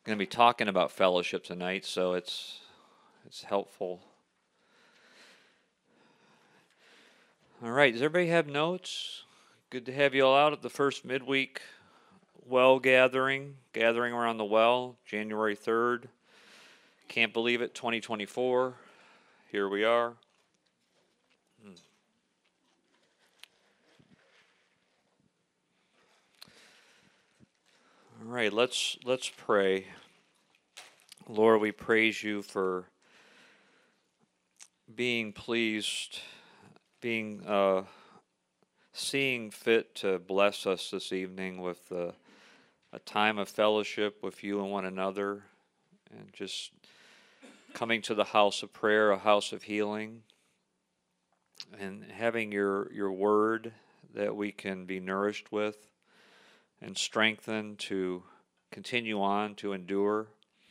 going to be talking about fellowship tonight, so it's helpful. All right, does everybody have notes? Good to have you all out at the first midweek well gathering around the well, January 3rd. Can't believe it, 2024. Here we are. All right, let's pray. Lord, we praise you for being pleased, seeing fit to bless us this evening with a time of fellowship with you and one another, and just coming to the house of prayer, a house of healing, and having your word that we can be nourished with and strengthened to continue on, to endure.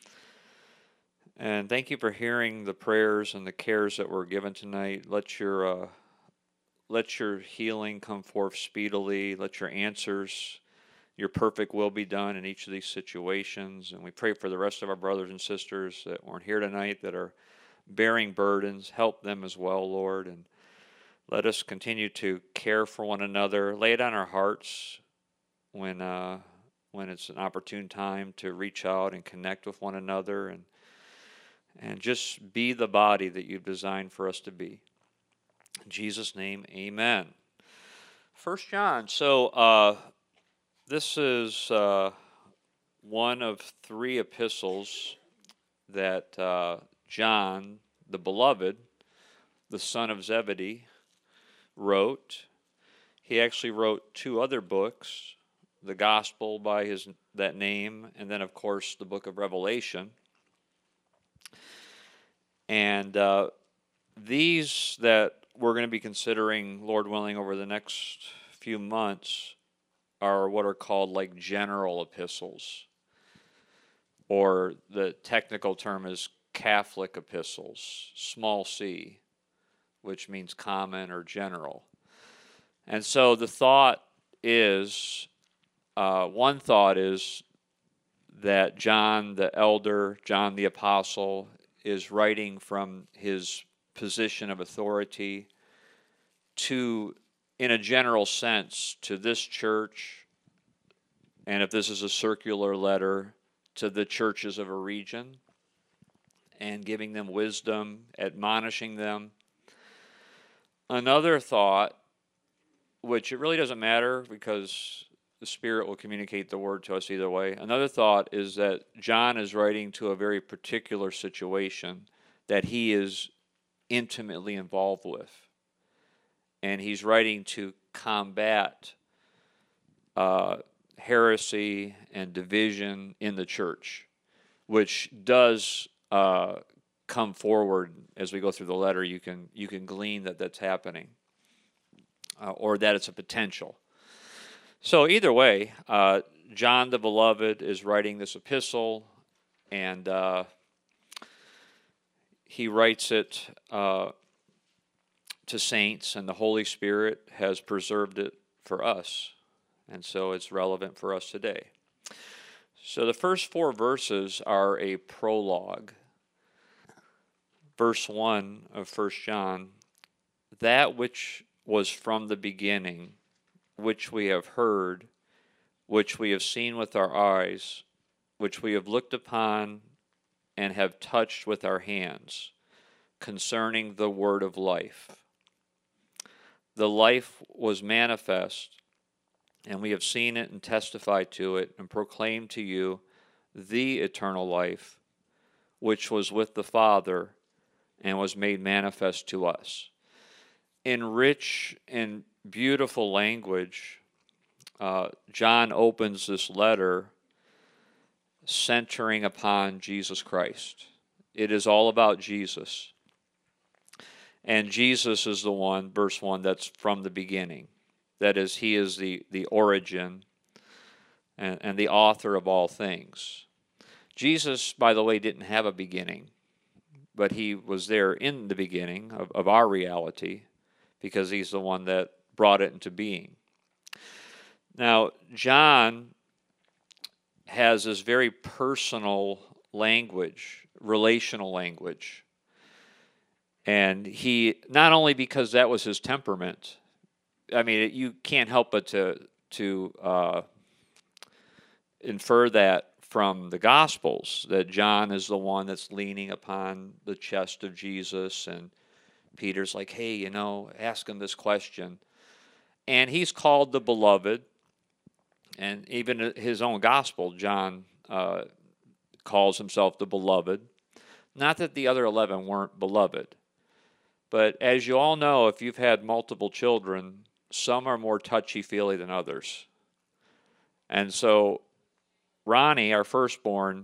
And thank you for hearing the prayers and the cares that were given tonight. Let your healing come forth speedily. Let your answers, your perfect will be done in each of these situations. And we pray for the rest of our brothers and sisters that weren't here tonight that are bearing burdens. Help them as well, Lord. And let us continue to care for one another. Lay it on our hearts when it's an opportune time to reach out and connect with one another and just be the body that you've designed for us to be. In Jesus' name, amen. 1 John. So this is one of three epistles that John, the beloved, the son of Zebedee, wrote. He actually wrote two other books, the Gospel by that name, and then, of course, the book of Revelation. And these that we're going to be considering, Lord willing, over the next few months are what are called like general epistles, or the technical term is Catholic epistles, small c, which means common or general. And so the thought is, one thought is that John the elder, John the apostle, is writing from his position of authority to, in a general sense, to this church, and if this is a circular letter, to the churches of a region, and giving them wisdom, admonishing them. Another thought, which it really doesn't matter because the Spirit will communicate the word to us either way. Another thought is that John is writing to a very particular situation that he is intimately involved with. And he's writing to combat heresy and division in the church, which does come forward as we go through the letter. You can glean that that's happening, or that it's a potential. So either way, John the beloved is writing this epistle, and he writes it to saints, and the Holy Spirit has preserved it for us, and so it's relevant for us today. So the first four verses are a prologue. Verse 1 of 1 John, that which was from the beginning, which we have heard, which we have seen with our eyes, which we have looked upon and have touched with our hands, concerning the word of life. The life was manifest, and we have seen it and testified to it and proclaimed to you the eternal life, which was with the Father and was made manifest to us. In rich and beautiful language, John opens this letter centering upon Jesus Christ. It is all about Jesus. And Jesus is the one, verse 1, that's from the beginning. That is, he is the origin and the author of all things. Jesus, by the way, didn't have a beginning, but he was there in the beginning of our reality, because he's the one that brought it into being. Now, John has this very personal language, relational language. And he, not only because that was his temperament, I mean, you can't help but to infer that from the Gospels, that John is the one that's leaning upon the chest of Jesus, and Peter's like, hey, ask him this question. And he's called the beloved, and even his own Gospel, John calls himself the beloved. Not that the other 11 weren't beloved, but as you all know, if you've had multiple children, some are more touchy-feely than others. And so Ronnie, our firstborn,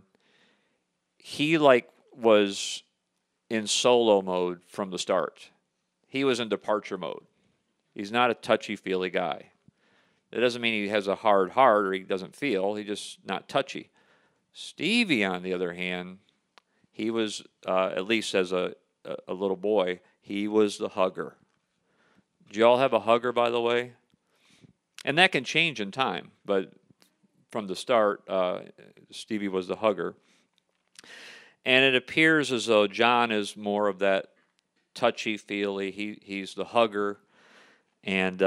he was in solo mode from the start. He was in departure mode. He's not a touchy-feely guy. That doesn't mean he has a hard heart or he doesn't feel. He's just not touchy. Stevie, on the other hand, he was, at least as a little boy, he was the hugger. Do you all have a hugger, by the way? And that can change in time, but from the start, Stevie was the hugger. And it appears as though John is more of that touchy-feely. He's the hugger. And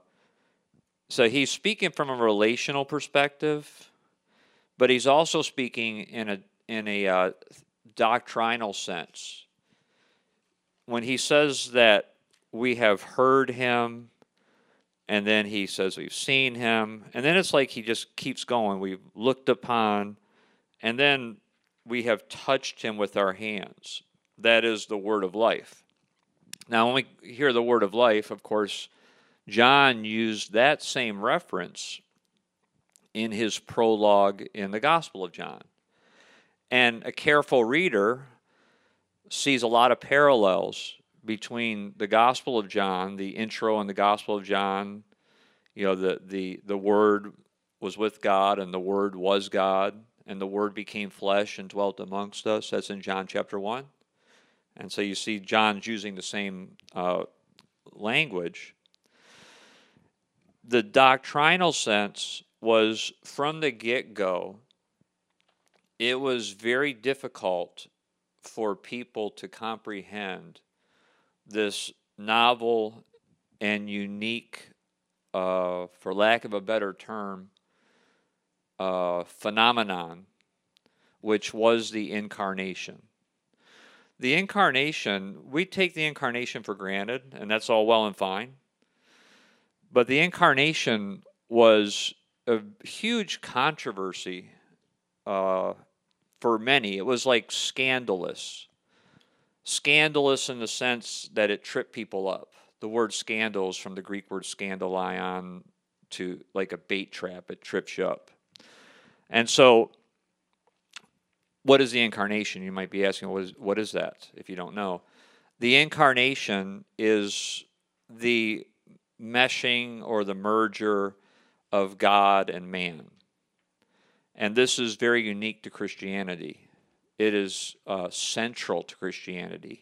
so he's speaking from a relational perspective, but he's also speaking in a doctrinal sense. When he says that we have heard him, and then he says we've seen him, and then it's like he just keeps going. We've looked upon, and then we have touched him with our hands. That is the word of life. Now, when we hear the word of life, of course, John used that same reference in his prologue in the Gospel of John. And a careful reader sees a lot of parallels between the Gospel of John, the intro in the Gospel of John. The Word was with God, and the Word was God, and the Word became flesh and dwelt amongst us. That's in John chapter 1. And so you see John's using the same language. The doctrinal sense was, from the get-go, it was very difficult for people to comprehend this novel and unique, for lack of a better term, phenomenon, which was the incarnation. The incarnation, we take the incarnation for granted, and that's all well and fine. But the incarnation was a huge controversy for many. It was like scandalous. Scandalous in the sense that it tripped people up. The word scandal is from the Greek word scandalion, to like a bait trap. It trips you up. And so, what is the incarnation? You might be asking, what is that, if you don't know? The incarnation is the meshing or the merger of God and man. And this is very unique to Christianity. It is central to Christianity.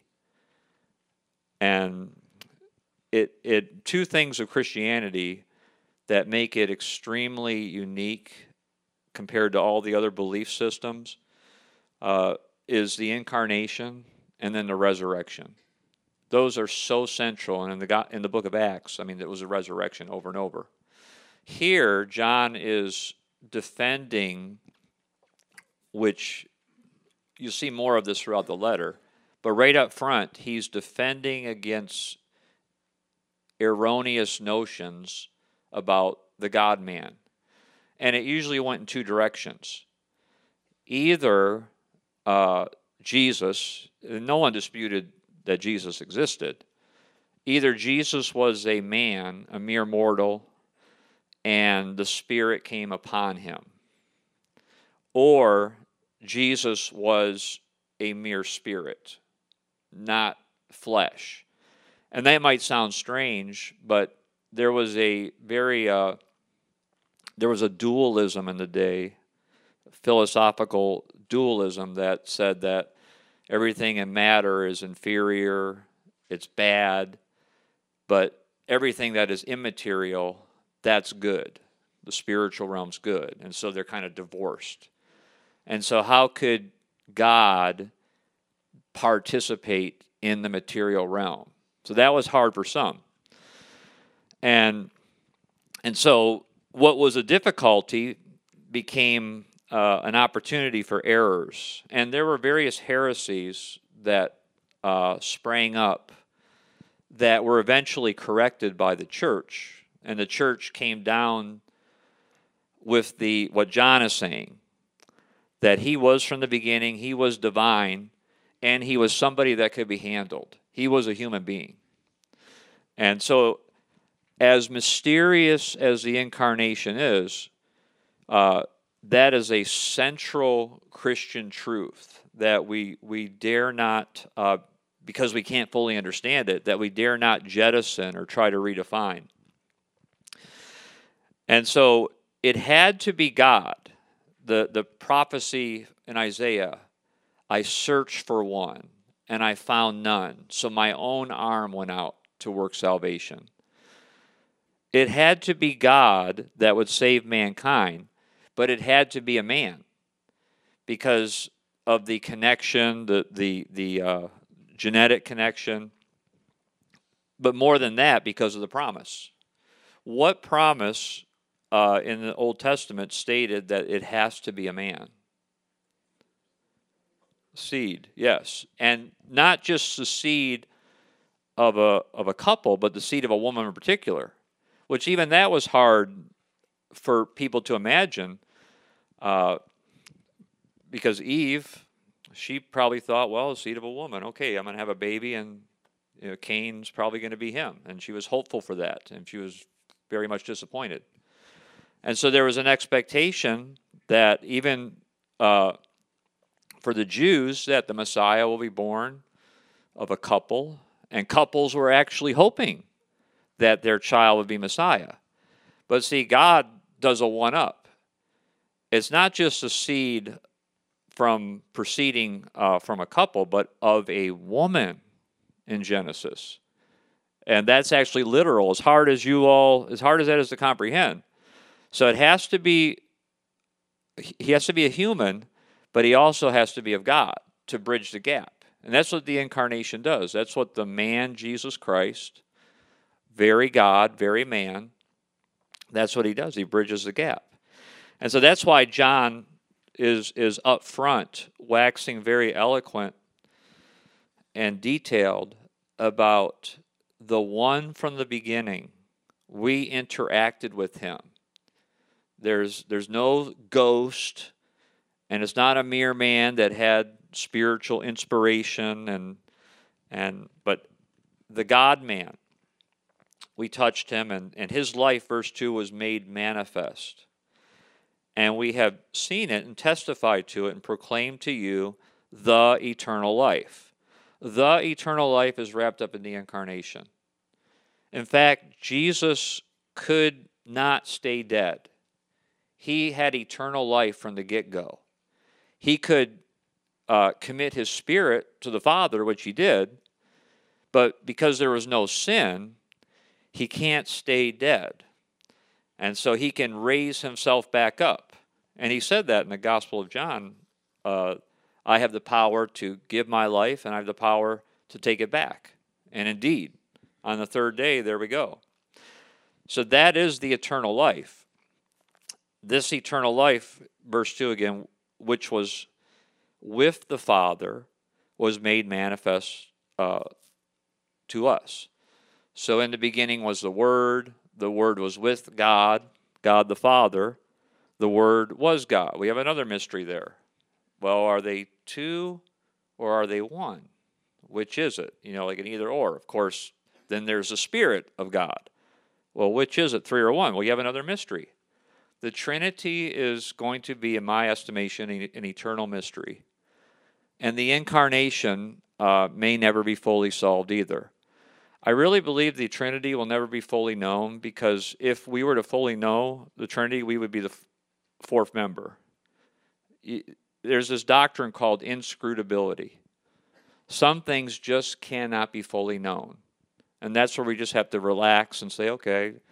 And two things of Christianity that make it extremely unique compared to all the other belief systems is the incarnation and then the resurrection. Those are so central. And in the book of Acts, it was a resurrection over and over. Here, John is defending, which you'll see more of this throughout the letter, but right up front, he's defending against erroneous notions about the God-man. And it usually went in two directions. Either Jesus, no one disputed that Jesus existed. Either Jesus was a man, a mere mortal, and the Spirit came upon him. Or Jesus was a mere spirit, not flesh. And that might sound strange, but there was a dualism in the day, philosophical dualism, that said that everything in matter is inferior, it's bad, but everything that is immaterial, that's good. The spiritual realm's good. And so they're kind of divorced. And so how could God participate in the material realm? So that was hard for some. And so what was a difficulty became an opportunity for errors. And there were various heresies that sprang up that were eventually corrected by the church. And the church came down with what John is saying, that he was from the beginning, he was divine, and he was somebody that could be handled. He was a human being. And so, as mysterious as the incarnation is, that is a central Christian truth that we dare not, because we can't fully understand it, that we dare not jettison or try to redefine. And so it had to be God. The prophecy in Isaiah, I searched for one, and I found none, so my own arm went out to work salvation. It had to be God that would save mankind, but it had to be a man because of the connection, the genetic connection, but more than that, because of the promise. What promise in the Old Testament stated that it has to be a man? Seed, yes. And not just the seed of a couple, but the seed of a woman in particular, which even that was hard for people to imagine, because Eve, she probably thought, well, the seed of a woman, okay, I'm going to have a baby, and Cain's probably going to be him. And she was hopeful for that, and she was very much disappointed. And so there was an expectation that even for the Jews, that the Messiah will be born of a couple, and couples were actually hoping that their child would be Messiah. But see, God does a one-up. It's not just a seed from proceeding from a couple, but of a woman in Genesis. And that's actually literal, as hard as that is to comprehend. So it has to be, he has to be a human, but he also has to be of God to bridge the gap. And that's what the incarnation does. That's what the man, Jesus Christ, very God, very man, that's what he does. He bridges the gap. And so that's why John is up front, waxing very eloquent and detailed about the one from the beginning. We interacted with him. There's no ghost, and it's not a mere man that had spiritual inspiration, but the God-man. We touched him, and his life, verse 2, was made manifest. And we have seen it and testified to it and proclaimed to you the eternal life. The eternal life is wrapped up in the incarnation. In fact, Jesus could not stay dead. He had eternal life from the get-go. He could commit his spirit to the Father, which he did, but because there was no sin, he can't stay dead. And so he can raise himself back up. And he said that in the Gospel of John. I have the power to give my life, and I have the power to take it back. And indeed, on the third day, there we go. So that is the eternal life. This eternal life, verse 2 again, which was with the Father, was made manifest to us. So in the beginning was the Word was with God, God the Father, the Word was God. We have another mystery there. Well, are they two or are they one? Which is it? Like an either or. Of course, then there's the Spirit of God. Well, which is it, three or one? Well, you have another mystery. The Trinity is going to be, in my estimation, an eternal mystery. And the incarnation may never be fully solved either. I really believe the Trinity will never be fully known, because if we were to fully know the Trinity, we would be the fourth member. There's this doctrine called inscrutability. Some things just cannot be fully known. And that's where we just have to relax and say, okay,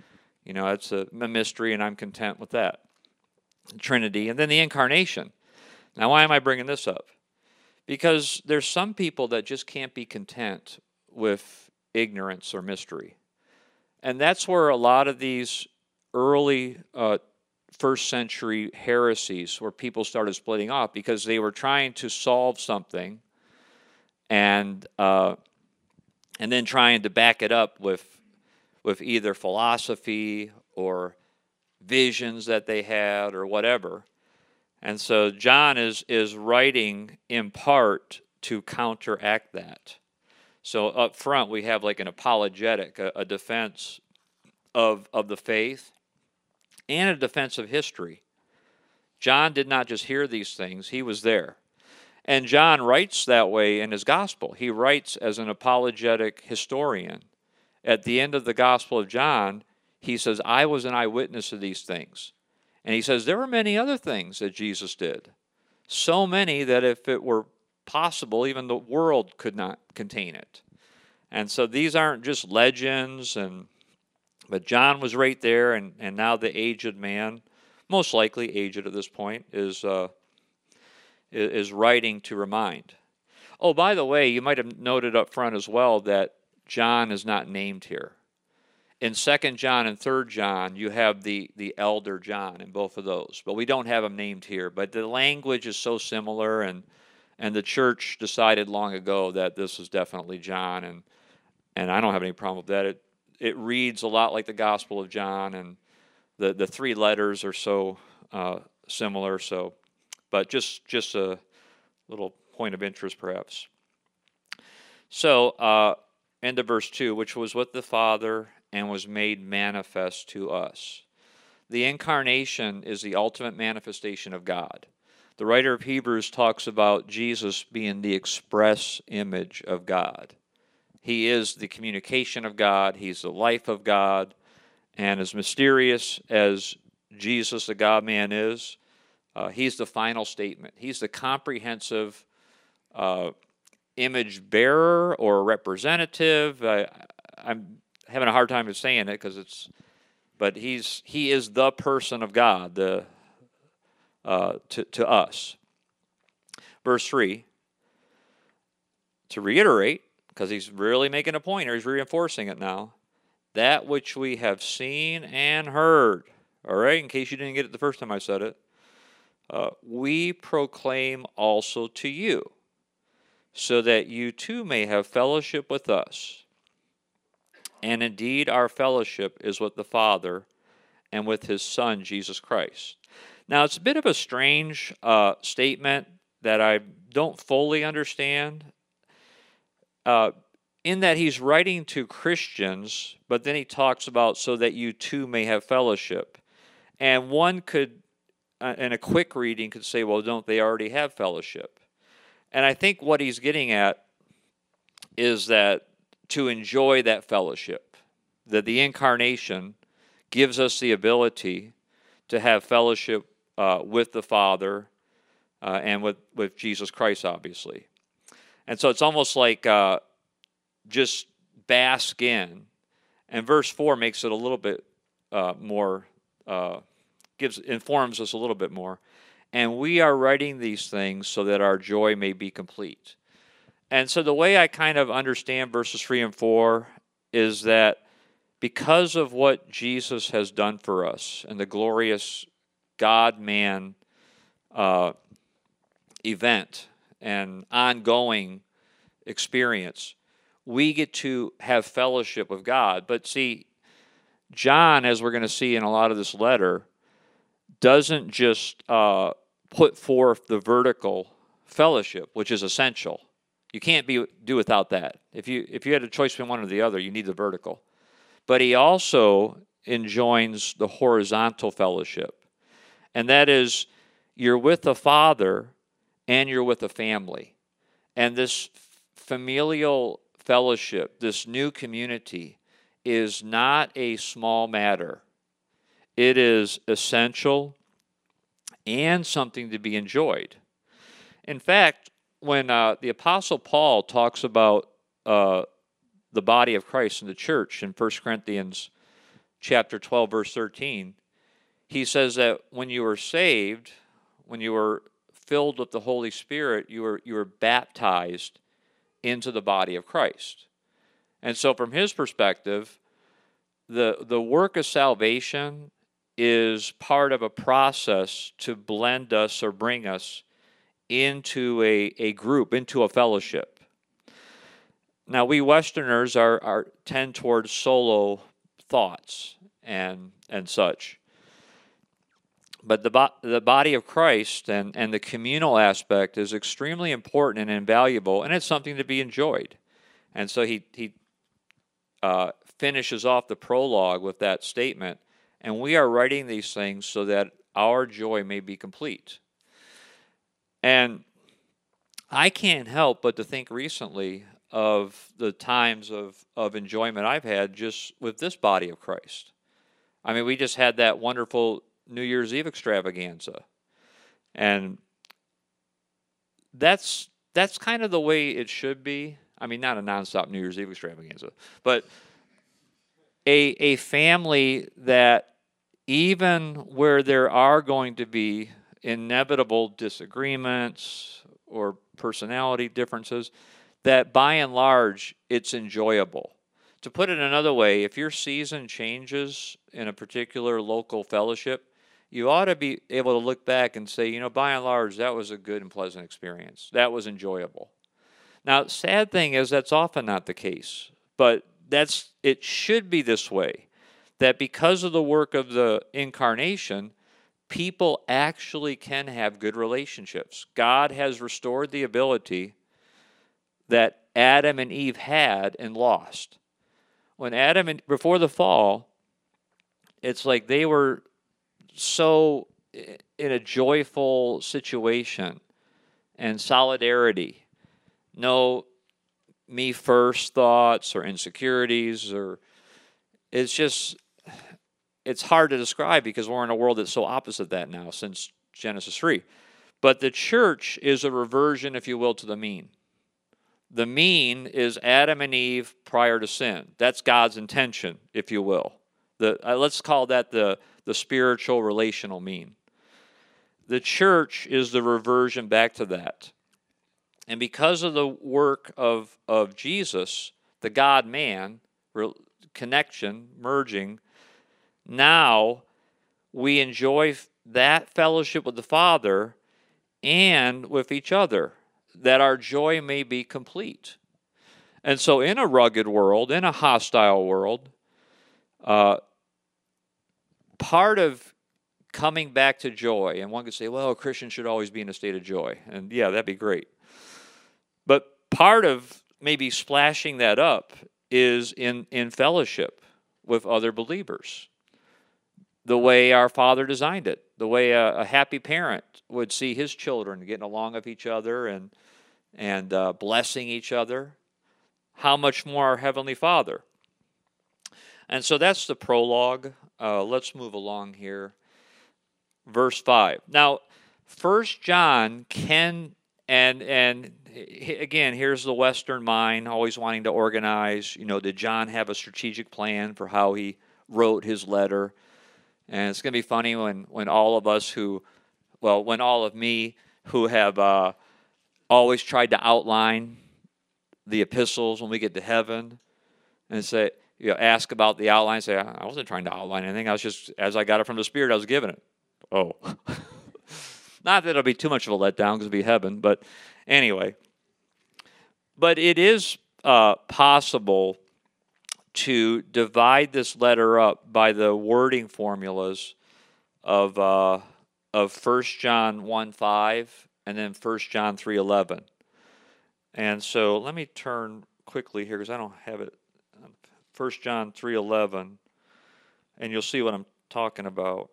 It's a mystery, and I'm content with that. Trinity, and then the incarnation. Now, why am I bringing this up? Because there's some people that just can't be content with ignorance or mystery. And that's where a lot of these early first century heresies, where people started splitting off, because they were trying to solve something and then trying to back it up with either philosophy or visions that they had or whatever. And so John is writing in part to counteract that. So up front we have like an apologetic, a defense of the faith, and a defense of history. John did not just hear these things, he was there. And John writes that way in his gospel. He writes as an apologetic historian. At the end of the Gospel of John, he says, I was an eyewitness of these things. And he says, there were many other things that Jesus did. So many that if it were possible, even the world could not contain it. And so these aren't just legends, but John was right there, and now the aged man, most likely aged at this point, is writing to remind. Oh, by the way, you might have noted up front as well that John is not named here. In 2 John and 3 John, you have the elder John in both of those, but we don't have him named here. But the language is so similar, and the church decided long ago that this is definitely John, and I don't have any problem with that. It reads a lot like the Gospel of John, and the three letters are so similar. So, but just a little point of interest, perhaps. So, end of verse 2, which was with the Father and was made manifest to us. The incarnation is the ultimate manifestation of God. The writer of Hebrews talks about Jesus being the express image of God. He is the communication of God. He's the life of God. And as mysterious as Jesus, the God-man, is, he's the final statement. He's the comprehensive image bearer or representative. I'm having a hard time of saying it but he is the person of God to us. Verse 3, to reiterate, because he's really making a point, or he's reinforcing it now, that which we have seen and heard. All right, in case you didn't get it the first time I said it, we proclaim also to you, so that you too may have fellowship with us. And indeed, our fellowship is with the Father and with his Son, Jesus Christ. Now, it's a bit of a strange statement that I don't fully understand, in that he's writing to Christians, but then he talks about so that you too may have fellowship. And one could, in a quick reading, could say, well, don't they already have fellowship? And I think what he's getting at is that to enjoy that fellowship, that the incarnation gives us the ability to have fellowship with the Father and with Jesus Christ, obviously. And so it's almost like just bask in. And verse 4 makes it a little bit more, informs us a little bit more. And we are writing these things so that our joy may be complete. And so the way I kind of understand verses 3 and 4 is that because of what Jesus has done for us and the glorious God-man event and ongoing experience, we get to have fellowship with God. But see, John, as we're going to see in a lot of this letter, doesn't just put forth the vertical fellowship, which is essential. You can't do without that. If you had a choice between one or the other, you need the vertical. But he also enjoins the horizontal fellowship. And that is, you're with the Father and you're with the family. And this familial fellowship, this new community, is not a small matter. It is essential and something to be enjoyed. In fact, when the Apostle Paul talks about the body of Christ in the church in 1 Corinthians chapter 12, verse 13, he says that when you were saved, when you were filled with the Holy Spirit, you were baptized into the body of Christ. And so from his perspective, the work of salvation is part of a process to blend us or bring us into a group, into a fellowship. Now, we Westerners are tend towards solo thoughts and such. But the body of Christ and the communal aspect is extremely important and invaluable, and it's something to be enjoyed. And so he finishes off the prologue with that statement, and we are writing these things so that our joy may be complete. And I can't help but to think recently of the times of enjoyment I've had just with this body of Christ. I mean, we just had that wonderful New Year's Eve extravaganza. And that's kind of the way it should be. I mean, not a nonstop New Year's Eve extravaganza, but a family that even where there are going to be inevitable disagreements or personality differences, that by and large, it's enjoyable. To put it another way, if your season changes in a particular local fellowship, you ought to be able to look back and say, by and large, that was a good and pleasant experience. That was enjoyable. Now, sad thing is that's often not the case, but it should be this way, that because of the work of the incarnation, people actually can have good relationships. God has restored the ability that Adam and Eve had and lost. When before the fall, it's like they were so in a joyful situation and solidarity. No me first thoughts or insecurities, or it's hard to describe because we're in a world that's so opposite that now since Genesis 3. But the church is a reversion, if you will, to the mean. The mean is Adam and Eve prior to sin. That's God's intention, if you will. Let's call that the spiritual relational mean. The church is the reversion back to that. And because of the work of Jesus, the God-man connection, merging, now we enjoy that fellowship with the Father and with each other, that our joy may be complete. And so in a rugged world, in a hostile world, part of coming back to joy, and one could say, well, a Christian should always be in a state of joy. And yeah, that'd be great. But part of maybe splashing that up is in fellowship with other believers. The way our Father designed it, the way a happy parent would see his children getting along with each other and blessing each other. How much more our Heavenly Father? And so that's the prologue. Let's move along here. Verse 5. Now, 1 John can, and again, here's the Western mind, always wanting to organize. Did John have a strategic plan for how he wrote his letter? And it's going to be funny when all of us when all of me who have always tried to outline the epistles when we get to heaven and say, ask about the outline, say, I wasn't trying to outline anything. I was just, as I got it from the Spirit, I was given it. Oh. Not that it'll be too much of a letdown because it'll be heaven, but anyway. But it is possible to divide this letter up by the wording formulas of 1 John 1:5 and then 1 John 3:11. And so let me turn quickly here because I don't have it. 1 John 3:11, and you'll see what I'm talking about.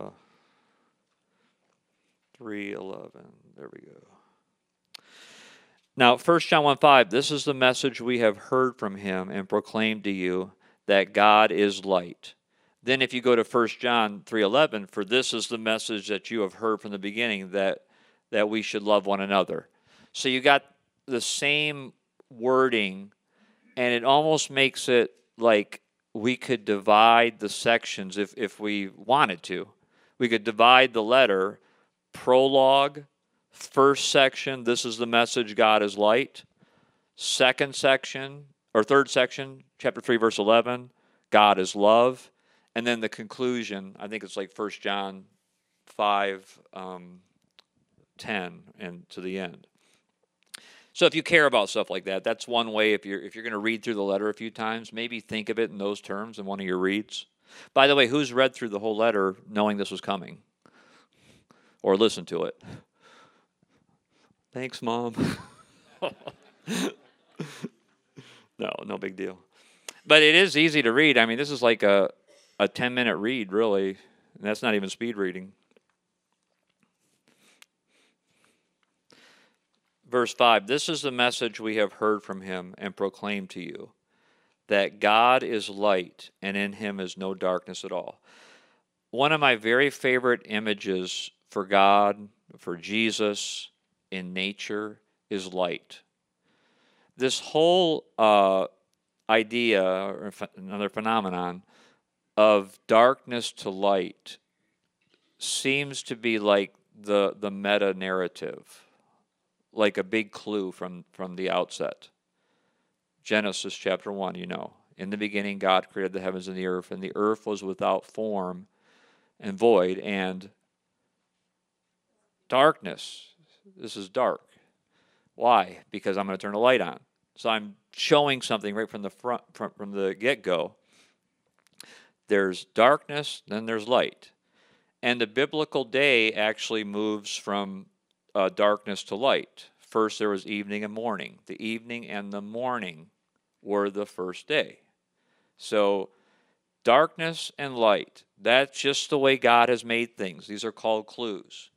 3:11, there we go. Now, 1 John 1:5, this is the message we have heard from him and proclaimed to you, that God is light. Then if you go to 1 John 3:11, for this is the message that you have heard from the beginning, that we should love one another. So you got the same wording, and it almost makes it like we could divide the sections if we wanted to. We could divide the letter, prologue, first section, this is the message, God is light. Second section, or third section, chapter 3, verse 11, God is love. And then the conclusion, I think it's like 1 John 5, 10, and to the end. So if you care about stuff like that, that's one way. If you're going to read through the letter a few times, maybe think of it in those terms in one of your reads. By the way, who's read through the whole letter knowing this was coming? Or listened to it? Thanks, Mom. No big deal. But it is easy to read. I mean, this is like a 10-minute read, really. And that's not even speed reading. Verse 5, this is the message we have heard from him and proclaimed to you, that God is light and in him is no darkness at all. One of my very favorite images for God, for Jesus in nature, is light. This whole idea, or another phenomenon, of darkness to light seems to be like the meta-narrative, like a big clue from the outset. Genesis chapter 1, in the beginning God created the heavens and the earth was without form and void, and darkness. This is dark. Why? Because I'm going to turn the light on. So I'm showing something right from the front, from the get-go. There's darkness, then there's light. And the biblical day actually moves from darkness to light. First there was evening and morning. The evening and the morning were the first day. So darkness and light, that's just the way God has made things. These are called clues.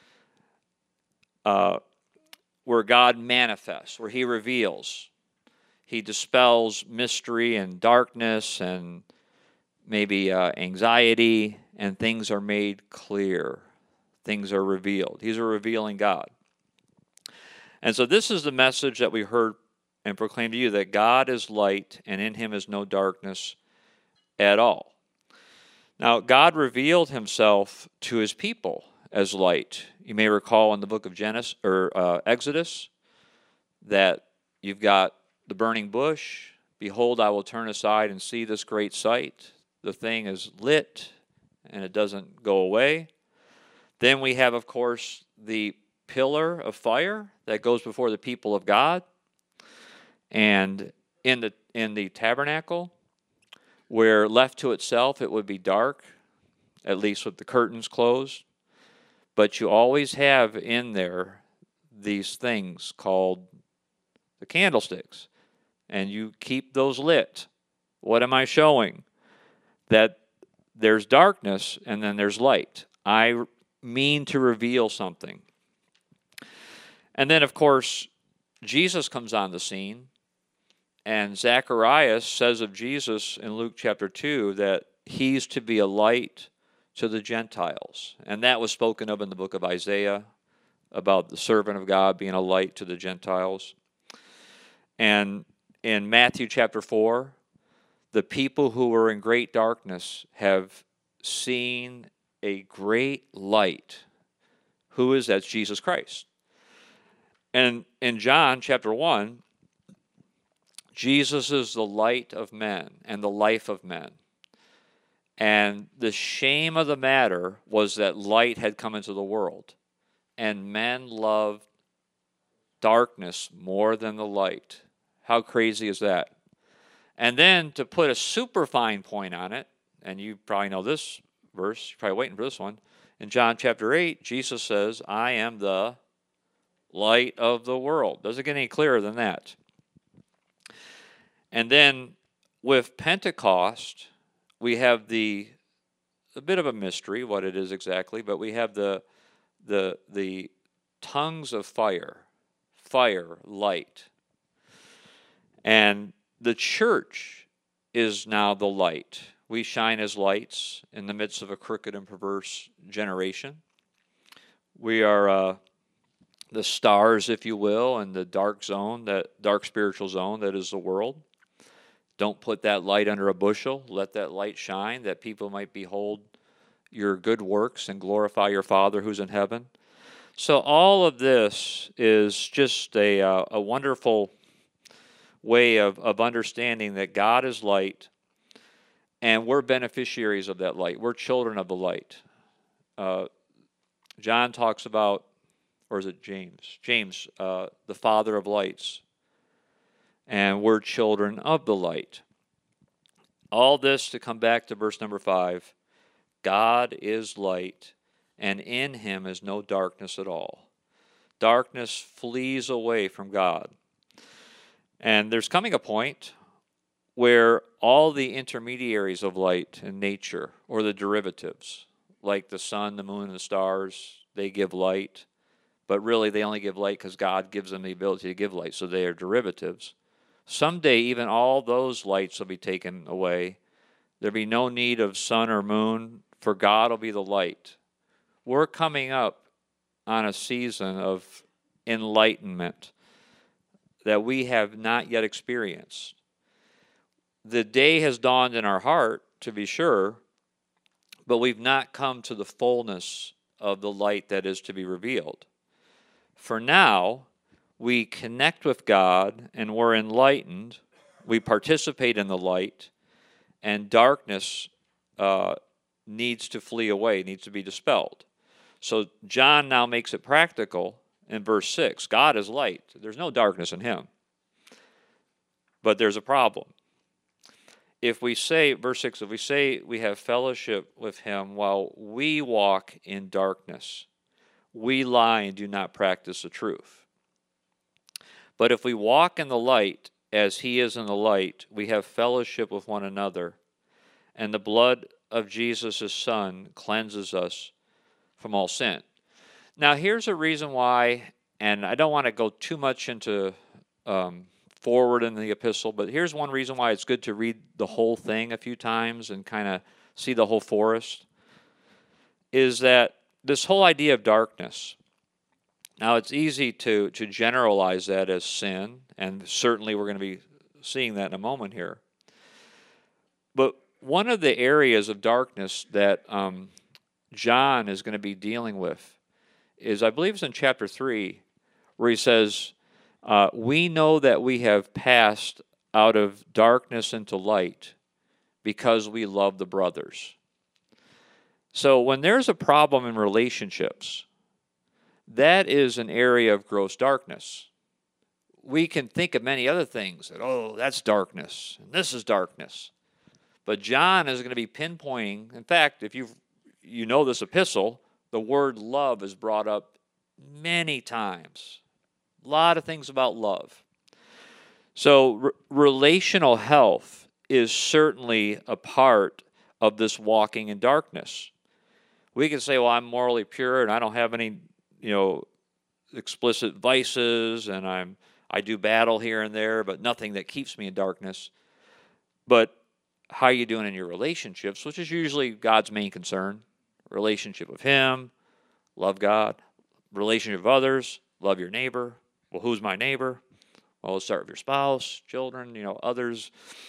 Where God manifests, where he reveals. He dispels mystery and darkness and maybe anxiety, and things are made clear. Things are revealed. He's a revealing God. And so this is the message that we heard and proclaimed to you, that God is light and in him is no darkness at all. Now, God revealed himself to his people as light. You may recall in the book of Exodus that you've got the burning bush. Behold, I will turn aside and see this great sight. The thing is lit and it doesn't go away. Then we have, of course, the pillar of fire that goes before the people of God. And in the tabernacle, where left to itself it would be dark, at least with the curtains closed. But you always have in there these things called the candlesticks. And you keep those lit. What am I showing? That there's darkness and then there's light. I mean to reveal something. And then, of course, Jesus comes on the scene. And Zacharias says of Jesus in Luke chapter 2 that he's to be a light to the Gentiles. And that was spoken of in the book of Isaiah about the servant of God being a light to the Gentiles. And in Matthew chapter 4, the people who were in great darkness have seen a great light. Who is that? It's Jesus Christ. And in John chapter 1, Jesus is the light of men and the life of men. And the shame of the matter was that light had come into the world. And men loved darkness more than the light. How crazy is that? And then to put a super fine point on it, and you probably know this verse, you're probably waiting for this one. In John chapter 8, Jesus says, I am the light of the world. Doesn't get any clearer than that. And then with Pentecost, we have a bit of a mystery, what it is exactly, but we have the tongues of fire, light. And the church is now the light. We shine as lights in the midst of a crooked and perverse generation. We are the stars, if you will, in the dark spiritual zone that is the world. Don't put that light under a bushel. Let that light shine, that people might behold your good works and glorify your Father who's in heaven. So all of this is just a wonderful way of understanding that God is light, and we're beneficiaries of that light. We're children of the light. John talks about, or is it James? James, the Father of lights. And we're children of the light. All this to come back to verse number 5. God is light, and in him is no darkness at all. Darkness flees away from God. And there's coming a point where all the intermediaries of light in nature, or the derivatives, like the sun, the moon, and the stars, they give light. But really they only give light because God gives them the ability to give light, so they are derivatives. Someday even all those lights will be taken away. There'll be no need of sun or moon, for God will be the light. We're coming up on a season of enlightenment that we have not yet experienced. The day has dawned in our heart, to be sure, but we've not come to the fullness of the light that is to be revealed. For now, we connect with God and we're enlightened. We participate in the light, and darkness needs to flee away, needs to be dispelled. So John now makes it practical in verse 6. God is light. There's no darkness in him. But there's a problem. If we say, verse 6, if we say we have fellowship with him while we walk in darkness, we lie and do not practice the truth. But if we walk in the light as he is in the light, we have fellowship with one another, and the blood of Jesus, his Son, cleanses us from all sin. Now, here's a reason why, and I don't want to go too much into forward in the epistle, but here's one reason why it's good to read the whole thing a few times and kind of see the whole forest, is that this whole idea of darkness, now it's easy to generalize that as sin, and certainly we're going to be seeing that in a moment here. But one of the areas of darkness that John is going to be dealing with is, I believe it's in chapter 3, where he says, we know that we have passed out of darkness into light because we love the brothers. So when there's a problem in relationships, that is an area of gross darkness. We can think of many other things that, oh, that's darkness, and this is darkness. But John is going to be pinpointing, in fact, if you know this epistle, the word love is brought up many times. A lot of things about love. So relational health is certainly a part of this walking in darkness. We can say, well, I'm morally pure and I don't have any, explicit vices, and I do battle here and there, but nothing that keeps me in darkness. But how are you doing in your relationships, which is usually God's main concern? Relationship with him, love God. Relationship with others, love your neighbor. Well, who's my neighbor? Well, let's start with your spouse, children, others.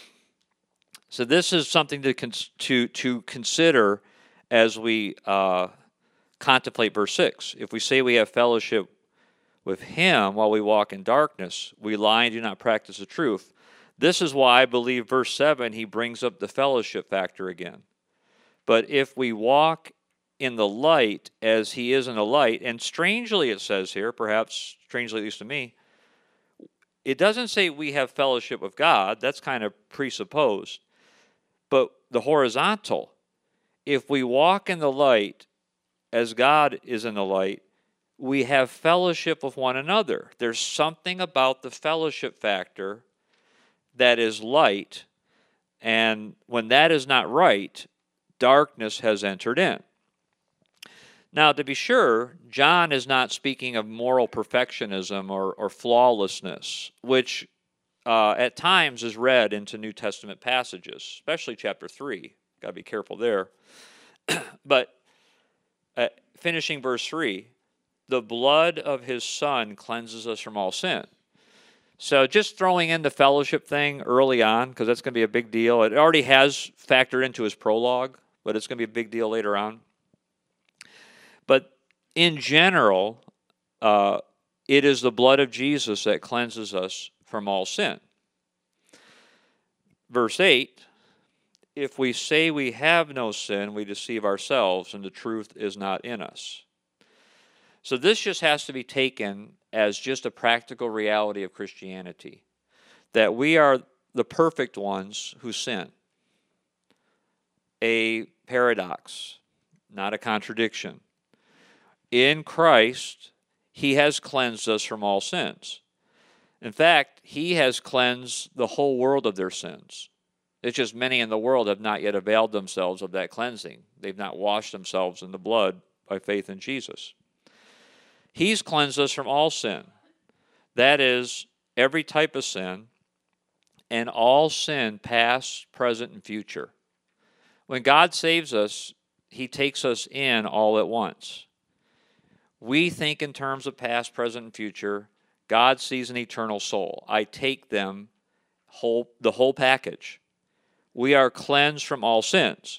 So this is something to consider as we contemplate verse 6. If we say we have fellowship with him while we walk in darkness, we lie and do not practice the truth. This is why I believe verse 7, he brings up the fellowship factor again. But if we walk in the light as he is in the light, and strangely it says here, perhaps strangely at least to me, it doesn't say we have fellowship with God. That's kind of presupposed. But the horizontal, if we walk in the light as God is in the light, we have fellowship with one another. There's something about the fellowship factor that is light, and when that is not right, darkness has entered in. Now, to be sure, John is not speaking of moral perfectionism or flawlessness, which at times is read into New Testament passages, especially chapter 3. Got to be careful there. But finishing verse 3, the blood of his Son cleanses us from all sin. So just throwing in the fellowship thing early on, because that's going to be a big deal. It already has factored into his prologue, but it's going to be a big deal later on. But in general, it is the blood of Jesus that cleanses us from all sin. Verse 8, if we say we have no sin, we deceive ourselves, and the truth is not in us. So this just has to be taken as just a practical reality of Christianity, that we are the perfect ones who sin. A paradox, not a contradiction. In Christ, he has cleansed us from all sins. In fact, he has cleansed the whole world of their sins. It's just many in the world have not yet availed themselves of that cleansing. They've not washed themselves in the blood by faith in Jesus. He's cleansed us from all sin. That is, every type of sin, and all sin, past, present, and future. When God saves us, he takes us in all at once. We think in terms of past, present, and future. God sees an eternal soul. I take them the whole package. We are cleansed from all sins.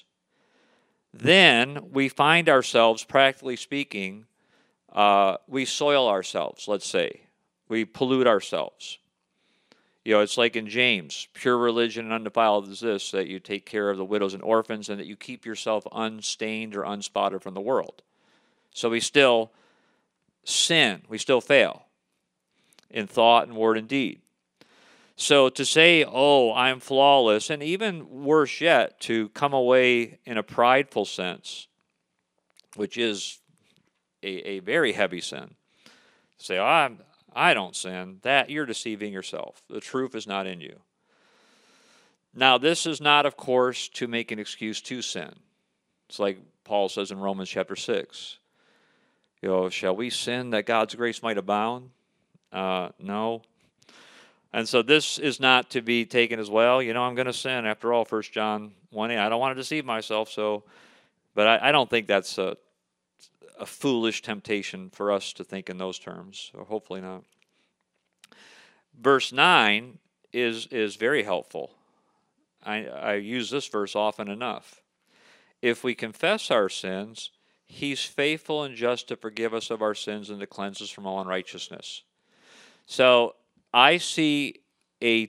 Then we find ourselves, practically speaking, we soil ourselves, let's say. We pollute ourselves. It's like in James, pure religion and undefiled is this, that you take care of the widows and orphans and that you keep yourself unstained or unspotted from the world. So we still sin. We still fail in thought and word and deed. So to say, oh, I'm flawless, and even worse yet, to come away in a prideful sense, which is a very heavy sin. Say, oh, I don't sin. That you're deceiving yourself. The truth is not in you. Now, this is not, of course, to make an excuse to sin. It's like Paul says in Romans chapter 6. Shall we sin that God's grace might abound? No. And so this is not to be taken as, well, I'm going to sin. After all, 1 John 1:8, I don't want to deceive myself. But I don't think that's a foolish temptation for us to think in those terms. Or hopefully not. Verse 9 is very helpful. I use this verse often enough. If we confess our sins, he's faithful and just to forgive us of our sins and to cleanse us from all unrighteousness. So I see a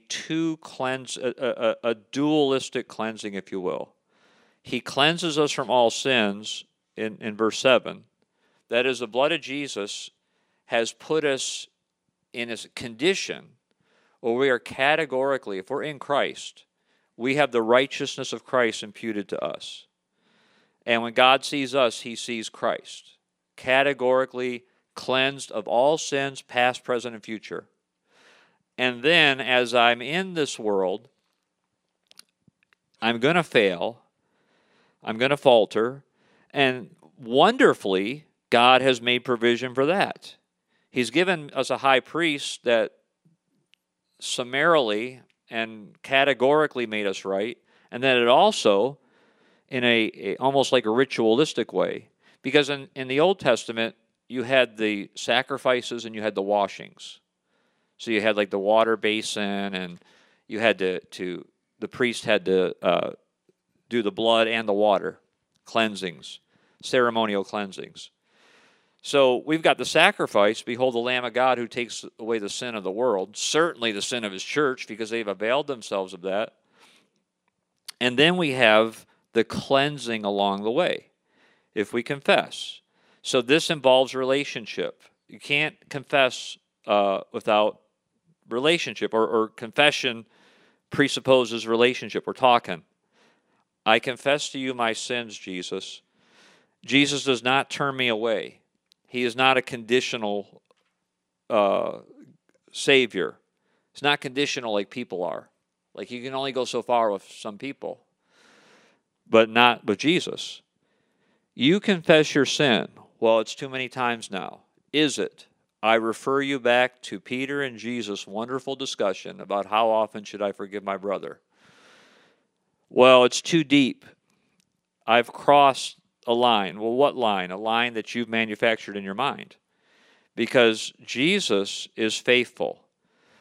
dualistic cleansing, if you will. He cleanses us from all sins in verse 7. That is, the blood of Jesus has put us in a condition where we are categorically, if we're in Christ, we have the righteousness of Christ imputed to us. And when God sees us, he sees Christ, categorically cleansed of all sins, past, present, and future. And then, as I'm in this world, I'm going to fail, I'm going to falter, and wonderfully, God has made provision for that. He's given us a high priest that summarily and categorically made us right, and that it also, in a almost like a ritualistic way, because in the Old Testament, you had the sacrifices and you had the washings. So you had like the water basin, and you had the priest had to do the blood and the water cleansings, ceremonial cleansings. So we've got the sacrifice, behold the Lamb of God who takes away the sin of the world, certainly the sin of his church, because they've availed themselves of that. And then we have the cleansing along the way, if we confess. So this involves relationship. You can't confess without relationship, or confession presupposes relationship. We're talking. I confess to you my sins, Jesus. Jesus does not turn me away. He is not a conditional Savior. He's not conditional like people are. Like you can only go so far with some people, but not with Jesus. You confess your sin. Well, it's too many times now. Is it? I refer you back to Peter and Jesus' wonderful discussion about how often should I forgive my brother. Well, it's too deep. I've crossed a line. Well, what line? A line that you've manufactured in your mind. Because Jesus is faithful.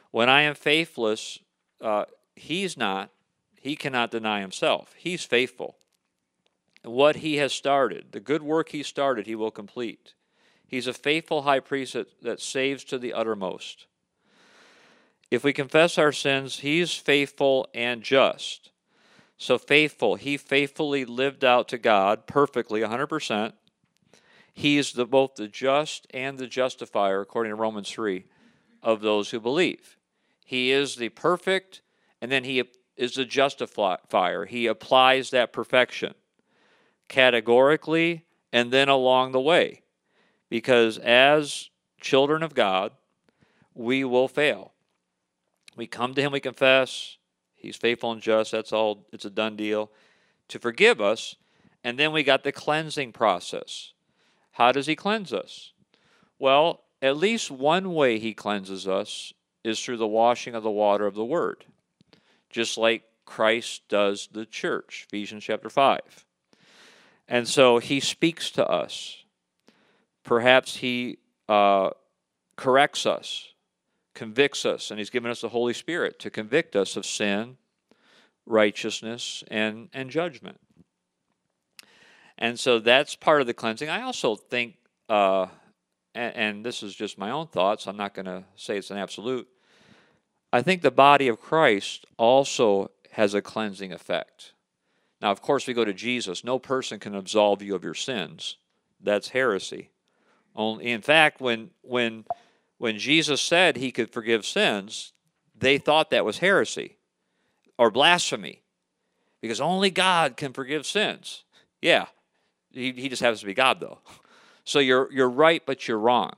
When I am faithless, he's not. He cannot deny himself. He's faithful. What he has started, the good work he started, he will complete. He's a faithful high priest that saves to the uttermost. If we confess our sins, he's faithful and just. So faithful, he faithfully lived out to God perfectly, 100%. He is both the just and the justifier, according to Romans 3, of those who believe. He is the perfect, and then he is the justifier. He applies that perfection categorically and then along the way. Because as children of God, we will fail. We come to him, we confess. He's faithful and just. That's all. It's a done deal. To forgive us. And then we got the cleansing process. How does he cleanse us? Well, at least one way he cleanses us is through the washing of the water of the Word. Just like Christ does the church, Ephesians chapter 5. And so he speaks to us. Perhaps he corrects us, convicts us, and he's given us the Holy Spirit to convict us of sin, righteousness, and judgment. And so that's part of the cleansing. I also think, and this is just my own thoughts, I'm not going to say it's an absolute, I think the body of Christ also has a cleansing effect. Now, of course, we go to Jesus. No person can absolve you of your sins. That's heresy. In fact, when Jesus said he could forgive sins, they thought that was heresy or blasphemy because only God can forgive sins. Yeah, he just happens to be God, though. So you're right, but you're wrong.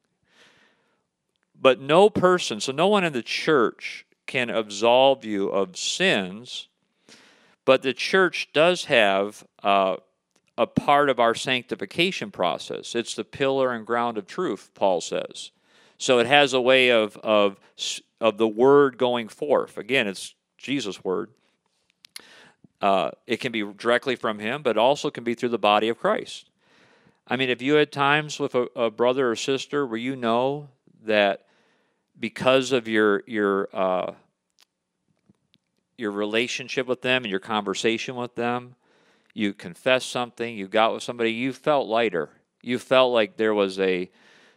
But no person, so no one in the church can absolve you of sins, but the church does have a part of our sanctification process. It's the pillar and ground of truth, Paul says. So it has a way of the word going forth. Again, it's Jesus' word. It can be directly from him, but also can be through the body of Christ. I mean, if you had times with a brother or sister where you know that because of your relationship with them and your conversation with them, you confessed something, you got with somebody, you felt lighter. You felt like there was a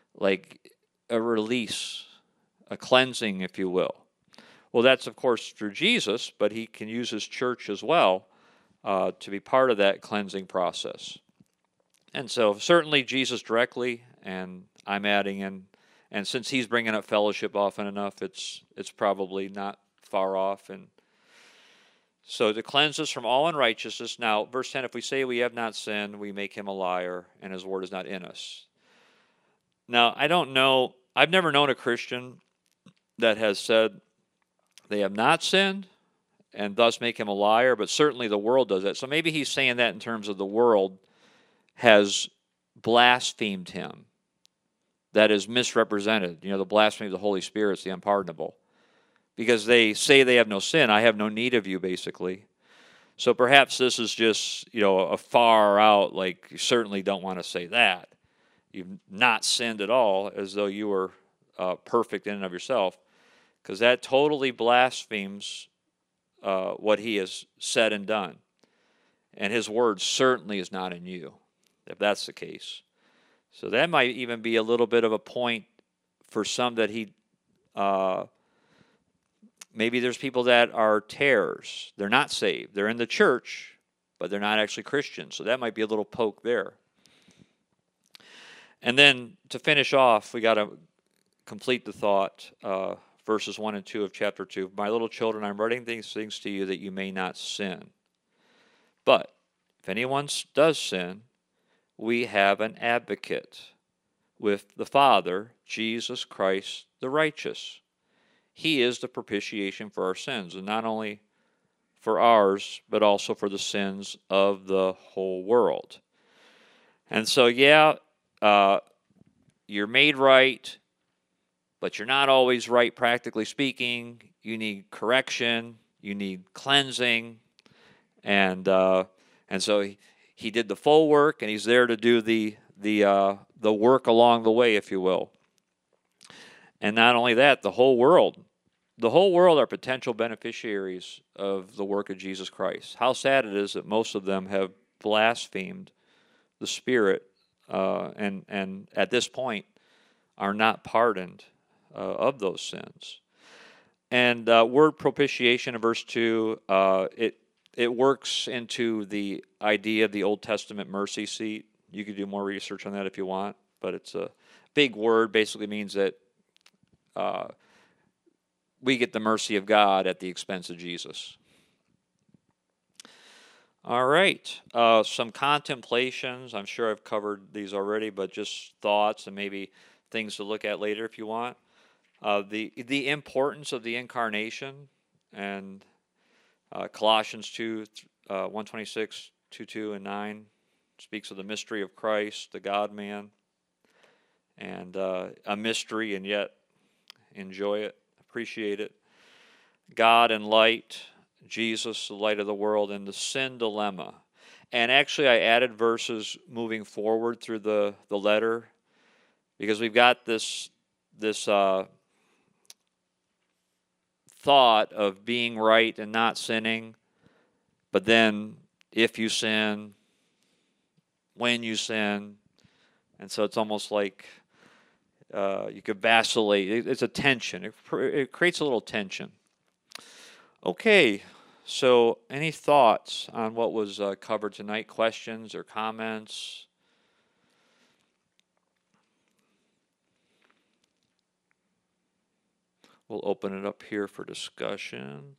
release, a cleansing, if you will. Well, that's, of course, through Jesus, but he can use his church as well to be part of that cleansing process. And so certainly Jesus directly, and I'm adding in, and since he's bringing up fellowship often enough, it's probably not far off. And so to cleanse us from all unrighteousness. Now, verse 10, if we say we have not sinned, we make him a liar, and his word is not in us. Now, I don't know, I've never known a Christian that has said they have not sinned and thus make him a liar, but certainly the world does that. So maybe he's saying that in terms of the world has blasphemed him. That is misrepresented. You know, the blasphemy of the Holy Spirit is the unpardonable. Because they say they have no sin, I have no need of you, basically. So perhaps this is just, a far out, like you certainly don't want to say that. You've not sinned at all, as though you were perfect in and of yourself. Because that totally blasphemes what he has said and done. And his word certainly is not in you, if that's the case. So that might even be a little bit of a point for some that he... maybe there's people that are tares. They're not saved. They're in the church, but they're not actually Christians. So that might be a little poke there. And then to finish off, we got to complete the thought, verses 1 and 2 of chapter 2. My little children, I'm writing these things to you that you may not sin. But if anyone does sin, we have an advocate with the Father, Jesus Christ the righteous. He is the propitiation for our sins, and not only for ours, but also for the sins of the whole world. And so, you're made right, but you're not always right, practically speaking. You need correction. You need cleansing. And so he did the full work, and he's there to do the work along the way, if you will. And not only that, the whole world the whole world are potential beneficiaries of the work of Jesus Christ. How sad it is that most of them have blasphemed the Spirit, and at this point are not pardoned of those sins. And word propitiation in verse 2, it works into the idea of the Old Testament mercy seat. You could do more research on that if you want, but it's a big word. Basically means that we get the mercy of God at the expense of Jesus. All right, some contemplations. I'm sure I've covered these already, but just thoughts and maybe things to look at later if you want. The importance of the incarnation, and Colossians 2, 126, 2, and 9 speaks of the mystery of Christ, the God-man, and a mystery, and yet enjoy it, appreciate it. God and light, Jesus, the light of the world, and the sin dilemma. And actually, I added verses moving forward through the letter, because we've got this thought of being right and not sinning, but then if you sin, when you sin, and so it's almost like you could vacillate. It's a tension. It creates a little tension. Okay, so any thoughts on what was covered tonight? Questions or comments? We'll open it up here for discussion.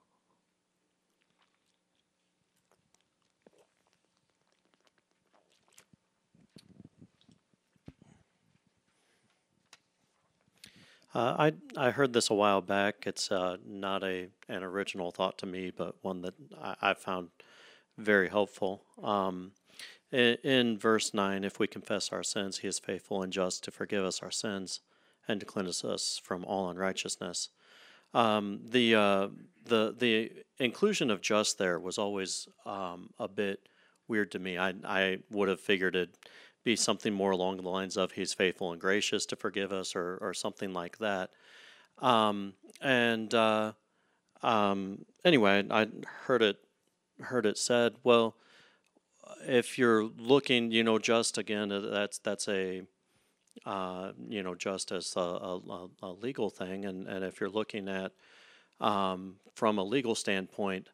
I heard this a while back. It's not an original thought to me, but one that I found very helpful. In verse 9, if we confess our sins, he is faithful and just to forgive us our sins and to cleanse us from all unrighteousness. The inclusion of just there was always a bit weird to me. I would have figured it'd be something more along the lines of he's faithful and gracious to forgive us, or something like that. Anyway, I heard it said, well, if you're looking, just again, that's a just as a legal thing, and if you're looking at from a legal standpoint,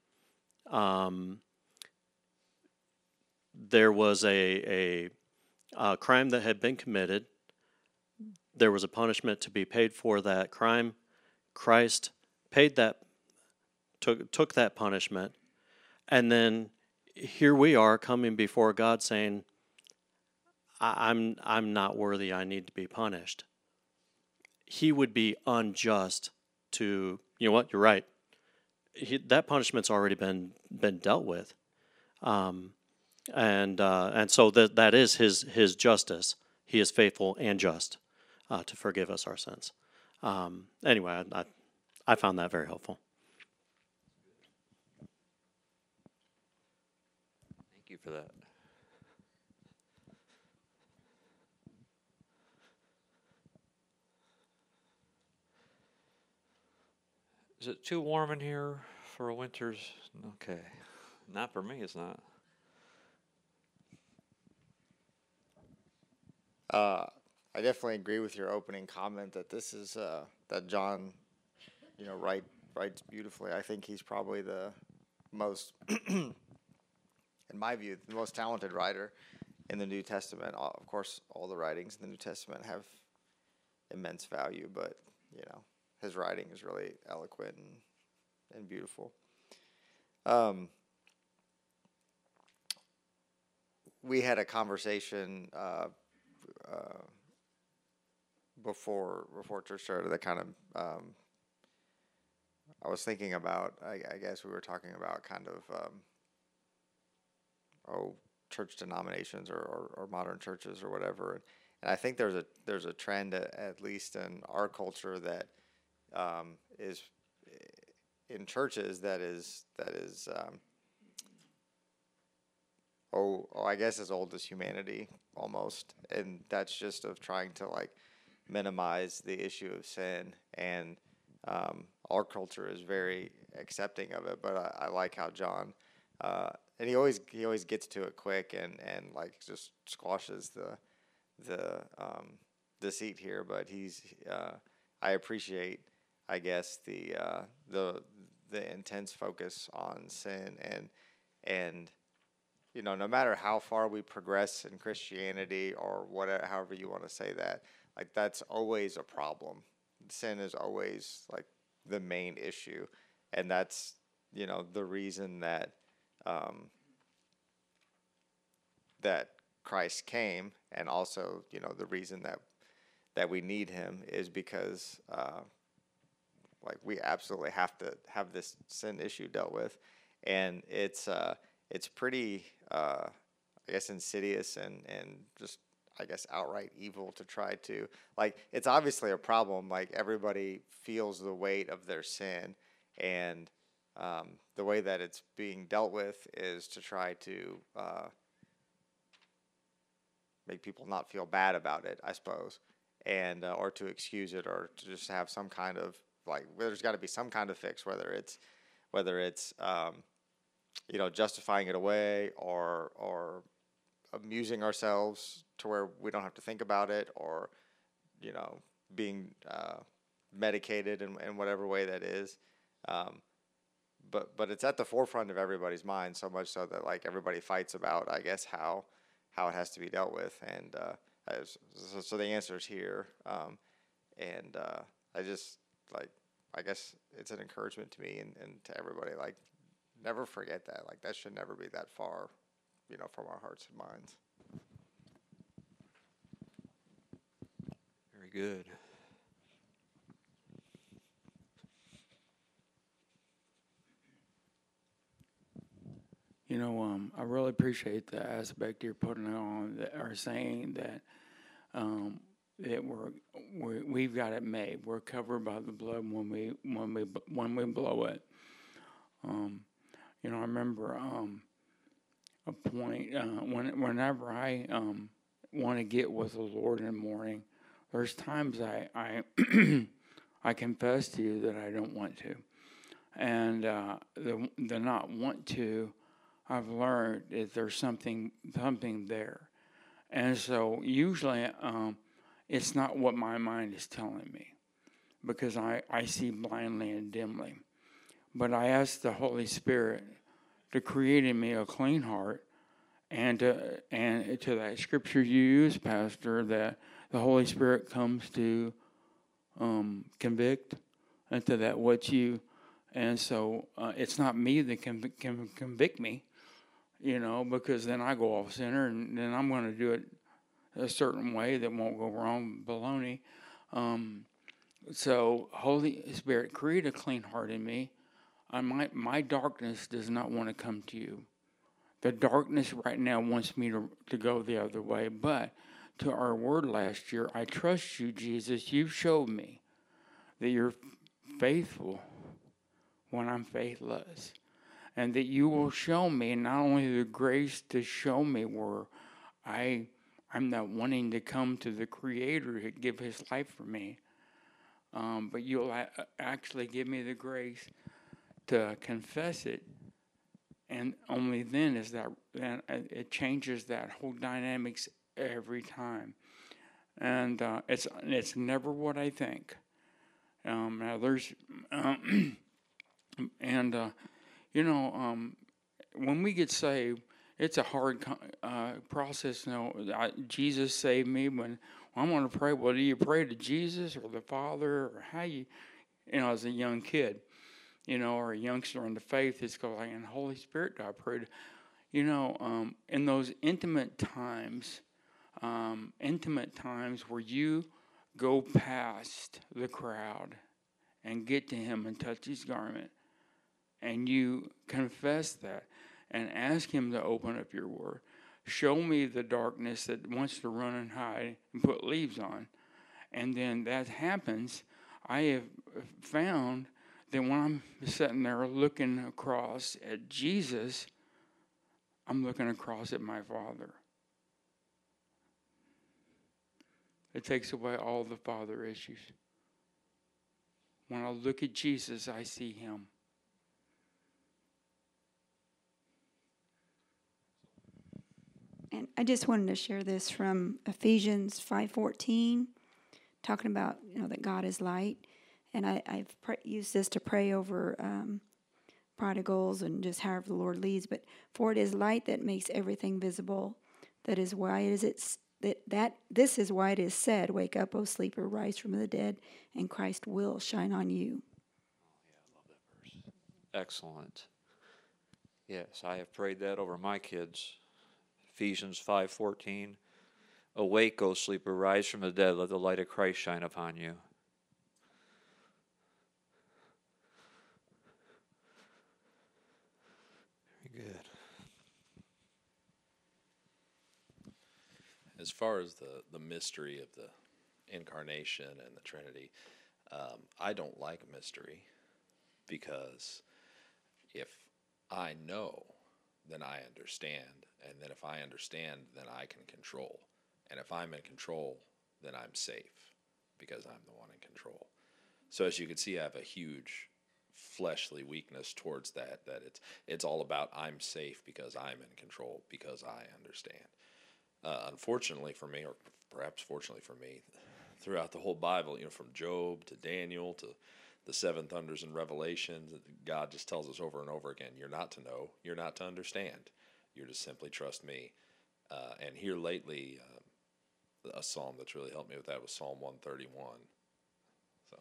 there was a crime that had been committed. There was a punishment to be paid for that crime. Christ paid that, took that punishment, and then here we are coming before God saying, I'm not worthy, I need to be punished. He would be unjust to, you know what, you're right. That punishment's already been dealt with. And so that is his justice. He is faithful and just to forgive us our sins. Anyway, I found that very helpful. Thank you for that. Is it too warm in here for a winter's? Okay. Not for me, it's not. I definitely agree with your opening comment that this is that John, writes beautifully. I think he's probably the most, in my view, the most talented writer in the New Testament. Of course, all the writings in the New Testament have immense value, but his writing is really eloquent and beautiful. We had a conversation before church started that kind of I was thinking about. I guess we were talking about kind of church denominations or modern churches or whatever. And I think there's a trend at least in our culture that is in churches that is I guess as old as humanity almost, and that's just of trying to like minimize the issue of sin and Our culture is very accepting of it, but I like how John, and he always gets to it quick and like just squashes the deceit here. But I appreciate, I guess, the intense focus on sin and no matter how far we progress in Christianity or whatever, however you want to say that, like that's always a problem. Sin is always like the main issue, and that's the reason that Christ came, and also the reason that we need Him is because like we absolutely have to have this sin issue dealt with, and it's pretty I guess insidious and just I guess outright evil to try to like it's obviously a problem. Like everybody feels the weight of their sin, and the way that it's being dealt with is to try to make people not feel bad about it, I suppose, and or to excuse it or to just have some kind of like there's got to be some kind of fix, whether it's justifying it away or amusing ourselves to where we don't have to think about it, or being medicated in whatever way that is. But it's at the forefront of everybody's mind, so much so that like everybody fights about, I guess, how it has to be dealt with, and so the answer is here, and I just like I guess it's an encouragement to me and to everybody, like never forget that, like that should never be that far, from our hearts and minds. Very good. I really appreciate the aspect you're putting on that are saying that that we've got it made. We're covered by the blood when we blow it. I remember a point whenever I want to get with the Lord in the morning. There's times I I confess to you that I don't want to, and the not want to. I've learned that there's something there, and so usually it's not what my mind is telling me, because I see blindly and dimly. But I ask the Holy Spirit to create in me a clean heart, and to that scripture you use, Pastor, that the Holy Spirit comes to convict, and to that and so it's not me that can convict me, because then I go off center, and then I'm going to do it a certain way that won't go wrong, baloney. So Holy Spirit, create a clean heart in me. My darkness does not want to come to you. The darkness right now wants me to go the other way. But to our word last year, I trust you, Jesus. You've showed me that you're faithful when I'm faithless. And that you will show me not only the grace to show me where I'm not wanting to come to the Creator to give His life for me, but you'll actually give me the grace to confess it, and only then is that it changes that whole dynamics every time, and it's never what I think. Now there's and when we get saved, it's a hard process. Jesus saved me. When I'm going to pray, well, do you pray to Jesus or the Father, or how as a young kid, or a youngster in the faith, it's called like, and Holy Spirit, do I pray to, in those intimate times where you go past the crowd and get to Him and touch His garment, and you confess that and ask Him to open up your word. Show me the darkness that wants to run and hide and put leaves on. And then that happens. I have found that when I'm sitting there looking across at Jesus, I'm looking across at my Father. It takes away all the Father issues. When I look at Jesus, I see him. And I just wanted to share this from Ephesians 5:14, talking about that God is light, and I've used this to pray over prodigals and just however the Lord leads. But for it is light that makes everything visible. That is why this is why it is said, "Wake up, O sleeper, rise from the dead, and Christ will shine on you." Excellent. Yes, I have prayed that over my kids. Ephesians 5:14. Awake, O sleeper, rise from the dead, let the light of Christ shine upon you. Very good. As far as the mystery of the incarnation and the Trinity, I don't like mystery, because if I know, then I understand. And then if I understand, then I can control. And if I'm in control, then I'm safe, because I'm the one in control. So as you can see, I have a huge fleshly weakness towards that it's all about I'm safe because I'm in control, because I understand. Unfortunately for me, or perhaps fortunately for me, throughout the whole Bible, from Job to Daniel to the seven thunders in Revelation, God just tells us over and over again, you're not to know, you're not to understand, you're to simply trust me. And here lately, a psalm that's really helped me with that was Psalm 131. So.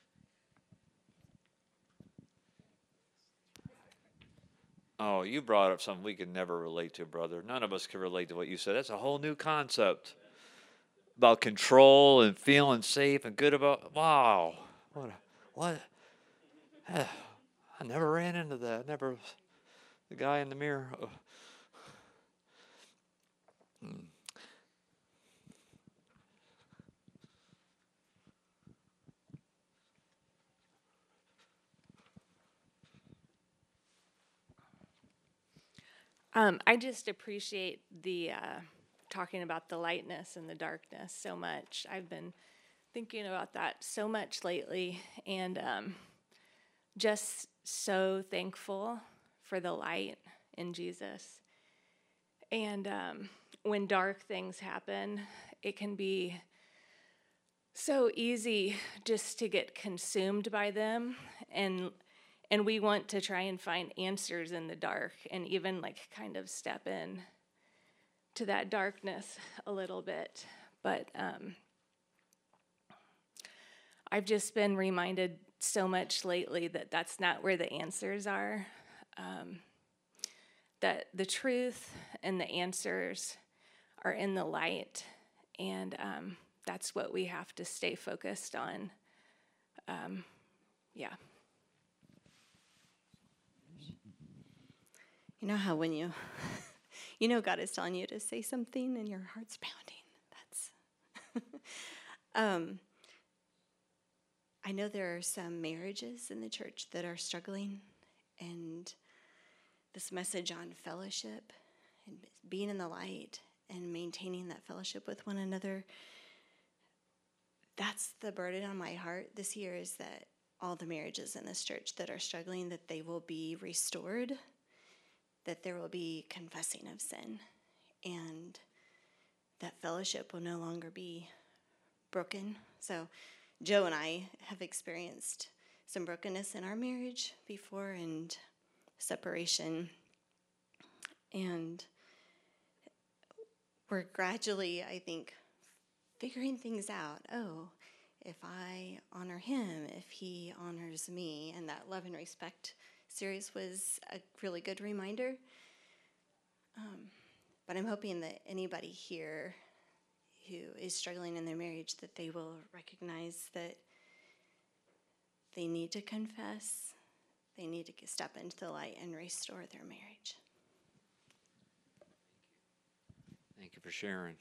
Oh, you brought up something we could never relate to, brother. None of us can relate to what you said. That's a whole new concept about control and feeling safe and good about. Wow, what? I never ran into that. Never. The guy in the mirror. I just appreciate the talking about the lightness and the darkness so much. I've been thinking about that so much lately, and just so thankful for the light in Jesus. And when dark things happen, it can be so easy just to get consumed by them, and we want to try and find answers in the dark, and even kind of step in to that darkness a little bit. But I've just been reminded so much lately that that's not where the answers are. That the truth and the answers are in the light, and that's what we have to stay focused on. Yeah. You know how when you God is telling you to say something and your heart's pounding. That's I know there are some marriages in the church that are struggling, and this message on fellowship and being in the light and maintaining that fellowship with one another, that's the burden on my heart this year, is that all the marriages in this church that are struggling, that they will be restored, that there will be confessing of sin, and that fellowship will no longer be broken. So Joe and I have experienced some brokenness in our marriage before, and separation, and we're gradually, I think, figuring things out. Oh, if I honor him, if he honors me, and that Love and Respect series was a really good reminder. But I'm hoping that anybody here who is struggling in their marriage, that they will recognize that they need to confess, they need to step into the light and restore their marriage. Thank you for sharing.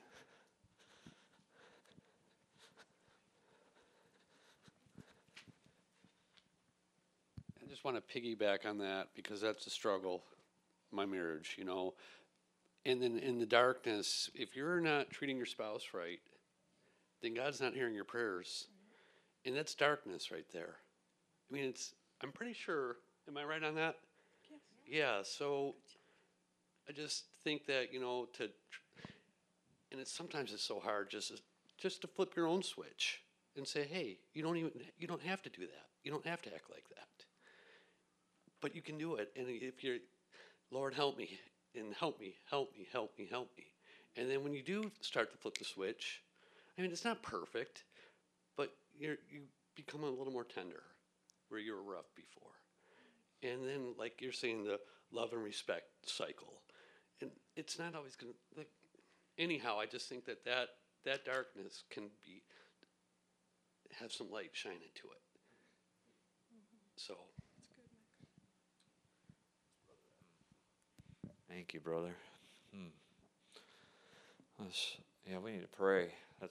I just want to piggyback on that, because that's a struggle, my marriage, And then in the darkness, if you're not treating your spouse right, then God's not hearing your prayers. And that's darkness right there. I mean, I'm pretty sure, am I right on that? Yes. Yeah, so I just think that, and sometimes it's so hard just to flip your own switch and say, hey, you don't have to do that. You don't have to act like that. But you can do it. And if you're, Lord, help me, and help me. And then when you do start to flip the switch, I mean, it's not perfect, but you become a little more tender where you were rough before. And then, like you're saying, the love and respect cycle. And it's not always going to, anyhow, I just think that darkness can have some light shine into it. So. Thank you, brother. We need to pray.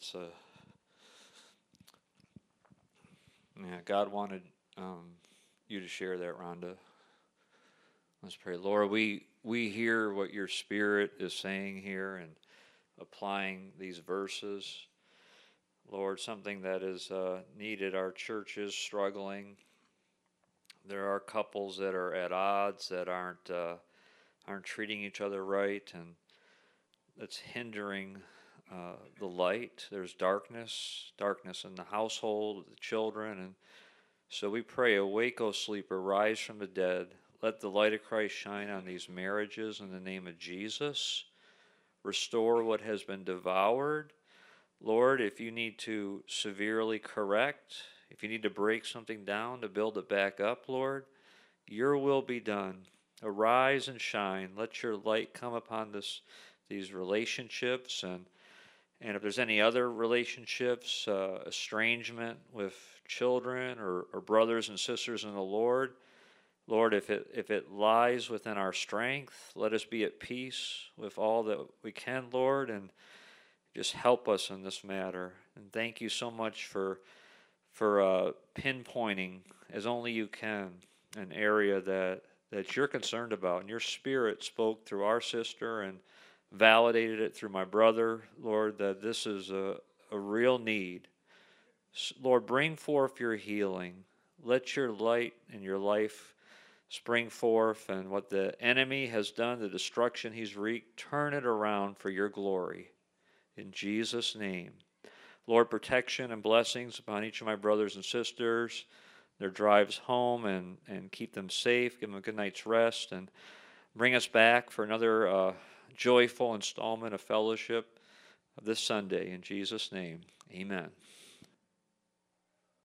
God wanted you to share that, Rhonda. Let's pray. Lord, we hear what your Spirit is saying here and applying these verses. Lord, something that is needed. Our church is struggling. There are couples that are at odds, that aren't treating each other right, and it's hindering the light. There's darkness in the household, the children, and so we pray, awake, O sleeper, rise from the dead. Let the light of Christ shine on these marriages in the name of Jesus. Restore what has been devoured. Lord, if you need to severely correct, if you need to break something down to build it back up, Lord, your will be done. Arise and shine. Let your light come upon these relationships, and if there's any other relationships, estrangement with children or brothers and sisters in the Lord, if it lies within our strength, let us be at peace with all that we can, Lord, and just help us in this matter. And thank you so much for pinpointing, as only you can, an area that you're concerned about. And your Spirit spoke through our sister and validated it through my brother, Lord, that this is a real need. Lord, bring forth your healing. Let your light in your life spring forth, and what the enemy has done, the destruction he's wreaked, turn it around for your glory. In Jesus' name. Lord, protection and blessings upon each of my brothers and sisters, their drives home, and keep them safe, give them a good night's rest, and bring us back for another joyful installment of fellowship this Sunday. In Jesus' name, amen.